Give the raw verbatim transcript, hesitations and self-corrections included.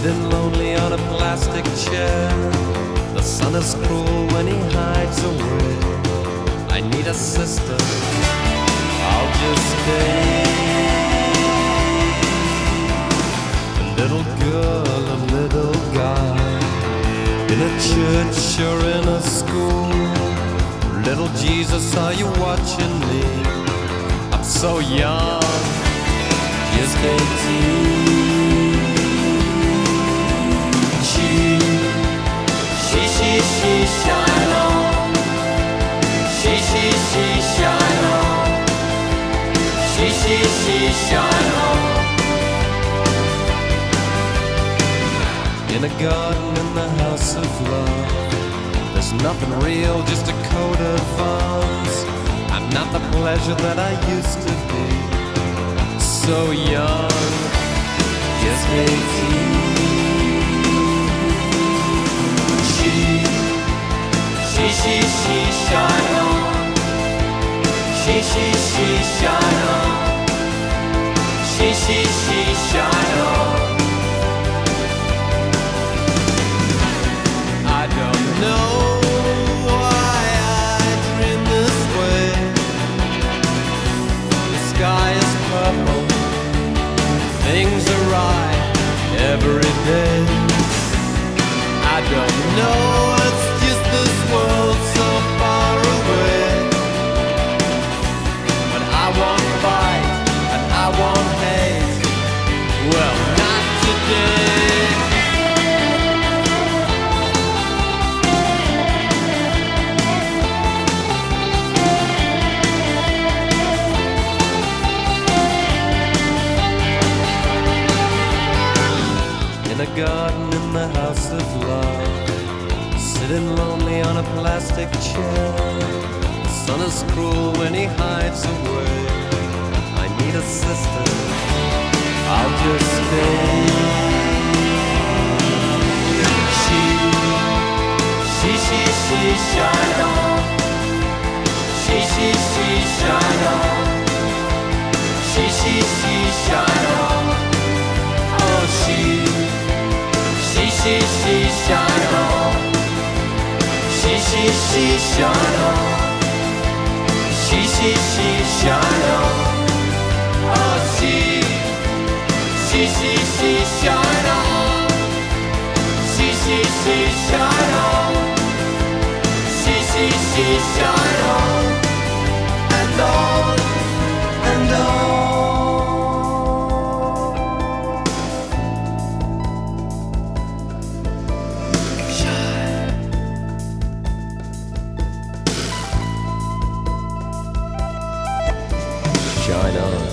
sitting lonely on a plastic chair. The sun is cruel when he hides away. I need a sister, I'll just stay. A little girl, a little guy, in a church or in a school. Little Jesus, are you watching me? I'm so young, just eighteen. She, she, she, she, shine on. She, she, she, shine on. She, she, she, shine on. In a garden in the house of love, there's nothing real, just a coat of arms. I'm not the pleasure that I used to be. So young, just eighteen. She, she, she, she, shine on. She, she, she, shine on. She, she, she, shine on. I don't know why I dream this way. The sky is purple, things are right every day. I don't know, it's just this world so far away. But I won't fight and I won't hate. Well, not today. In a garden in the house of love, sitting lonely on a plastic chair. The sun is cruel when he hides away. I need a sister, I'll just stay. She, she, she, she, shine on. She, she, she, shine on. She, she, she, shine on. Oh, she, she, she, she, shine on. She, she, she, shine on. She, she, she, shine on. Oh, she, she, she, she, shine on. She, she, she, shine on. She, she, she, shine on. And on, and on. Shine on.